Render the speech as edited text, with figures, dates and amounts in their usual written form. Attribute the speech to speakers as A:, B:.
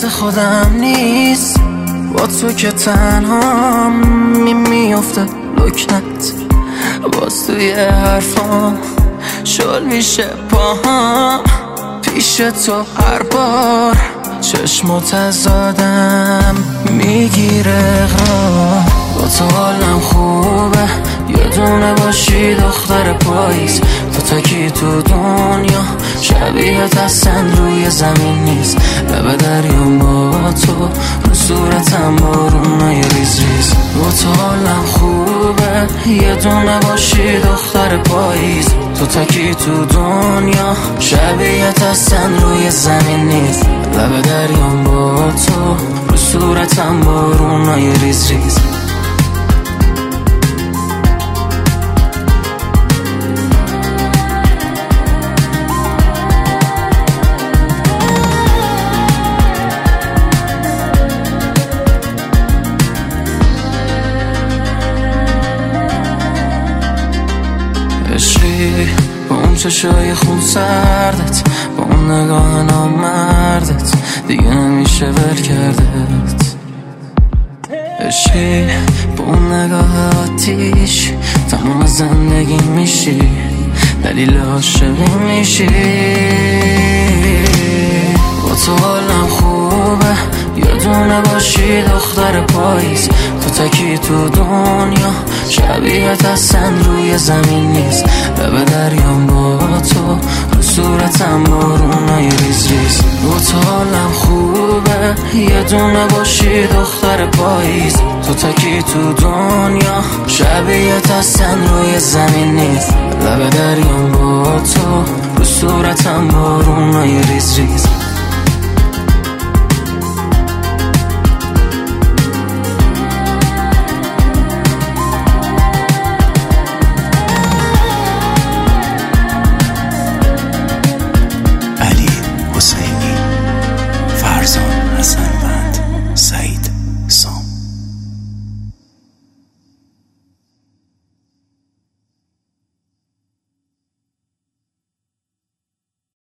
A: مثل خودم نیست، با تو که تنها میفته لکنت، باز توی حرفام شل میشه پاهام، پیش تو هر بار چشم تزادم میگیره اغرام. با تو حالم خوبه، یه دونه باشی دختر پاییز، تو تکی تو دنیا شبیهت اصلا روی زمین نیست، لب دریام با تو رو صورتم بارونای ریز ریز. با تو حالم خوبه، یه دونه باشی دختر پاییز، تو تکی تو دنیا شبیهت اصلا روی زمین نیست، لب دریام با تو رو صورتم بارونای ریز ریز. عشقی با اون چشای خون سردت، با اون نگاه نامردت، دیگه نمیشه ول کردت. عشقی با اون نگاه آتیش تمام زندگی میشی، دلیل عاشقی میشی. با تو حالم خوبه، یه دونه باشی دختر پاییز، تو تکی تو دنیا شبیهت اصلا روی زمین نیست، لب دریام با تو رو صورتم بارونای ریز ریز. با تو حالم خوبه، یه دونه باشی دختر پاییز، تو تکی تو دنیا شبیهت اصلا روی زمین نیست، لب دریام با تو رو صورتم بارونای ریز ریز.